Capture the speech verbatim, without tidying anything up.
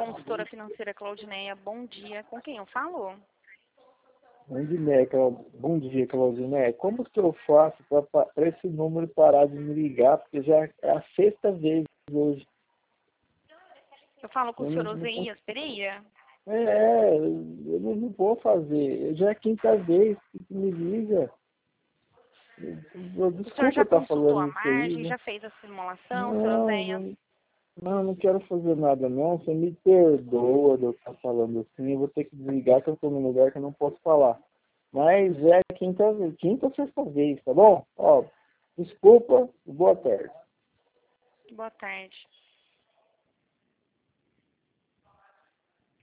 consultora financeira Claudineia, bom dia. Com quem eu falo? Bom dia, Clau- Bom dia, Claudinei. Como que eu faço para esse número parar de me ligar? Porque já é a sexta vez hoje. Eu falo com o Eu senhor não, não cons- Oseias Pereira. é, eu não, não vou fazer. Já é a quinta vez que me liga. Eu- eu- O senhor Desculpa já estar consultou a falando isso aí, margem, né? já fez a simulação, senhor Não, Oséias? não, não, não quero fazer nada não. Você me perdoa de eu estar falando assim. Eu vou ter que desligar que eu estou num lugar que eu não posso falar. Mas é a quinta, quinta ou sexta vez, tá bom? Ó, desculpa, boa tarde. Boa tarde.